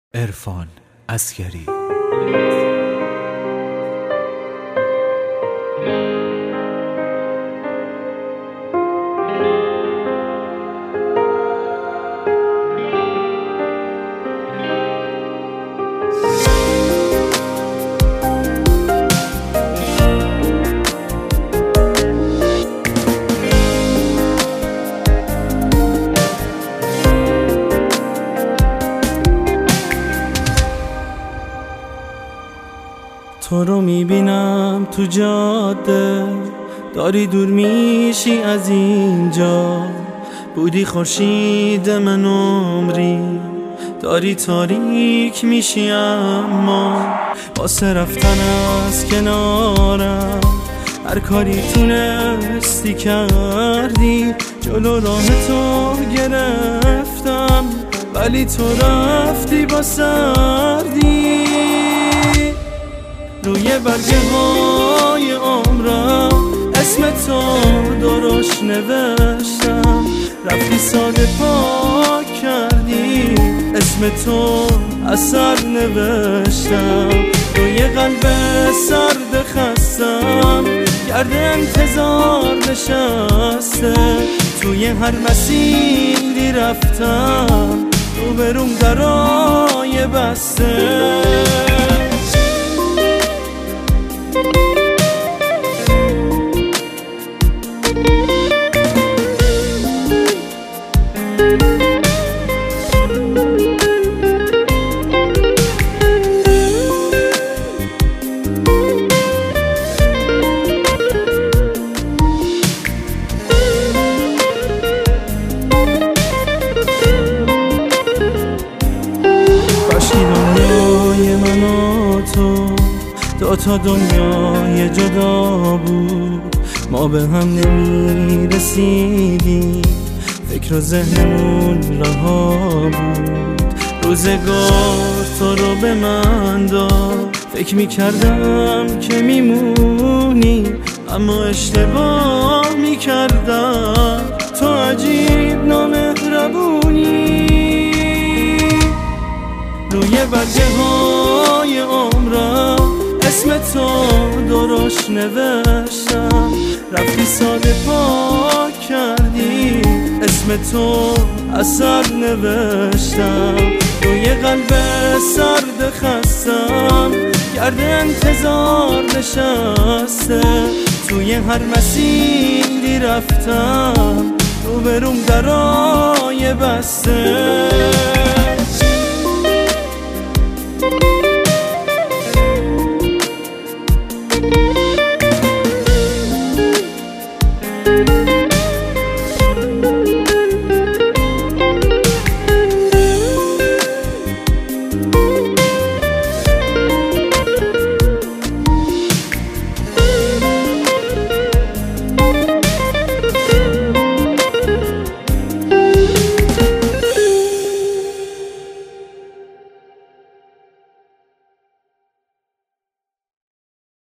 عرفان عسگری. تو رو میبینم تو جاده، داری دور میشی از اینجا. بودی خورشید من عمری، داری تاریک میشی اما واسه رفتن از کنارم هر کاری تونستی کردی. جلو راه تو گرفتم ولی تو رفتی با سردی. روی برگه های عمرم اسم تو درش نوشتم، رفتی ساده پاک کردی اسم تو اثر نوشتم. روی قلب سرد خستم گرد انتظار نشسته، توی هر مسیری رفتم رو بروم درای بسته. دنیای من و تو دو تا دنیای جدا بود، ما به هم نمیرسیدیم، فکر و ذهنمون رها بود. روزگار تو رو به من داد، فکر میکردم که میمونی اما اشتباه میکردم. تو عجیب نامهربونی، روی برگه های عمرم اسم تو درش نوشتم، رفتی ساده پاک کردی اسم تو اثر نوشتم. روی قلب سرد خستم گرد انتظار نشسته، توی هر مسیری رفتم رو بروم درای بسته.